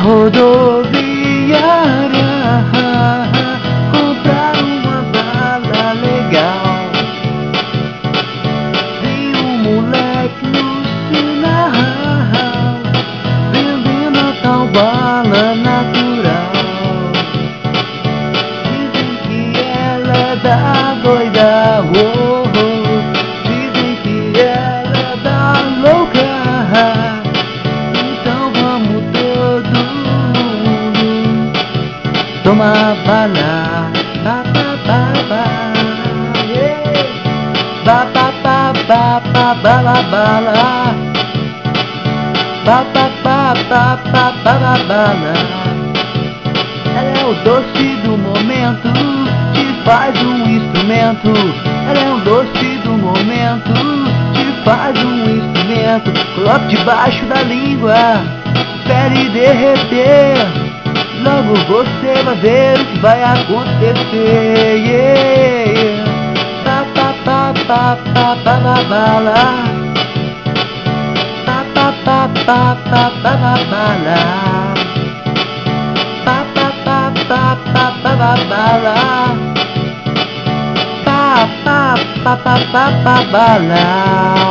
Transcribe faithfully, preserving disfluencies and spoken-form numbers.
rodoviária, comprar uma bala legal. Vi um moleque no sinal, vendendo a tal bala natural. Dizem que ela é da doida, oh, oh. Dizem que ela é da louca. Então vamos todo mundo tomar bala. Ba, ba, ba, ba, yeah. Ba, ba, ba, ba, ba, bala, bala. Ba, ba, ba, ba, ba, bala, bala. Ela é o doce do momento, te faz um instrumento. Ela é o doce do momento, te faz um instrumento. Coloque debaixo da língua, espere derreter. Logo você vai ver o que vai acontecer, yeah. Pa, pa, pa, pa, pa, pa, ba, bala. Pa, pa, pa, pa, pa, pa, ba, bala. Pa, pa, pa, pa, pa, pa, ba, bala. Pa, pa, pa, pa, pa, pa, bala.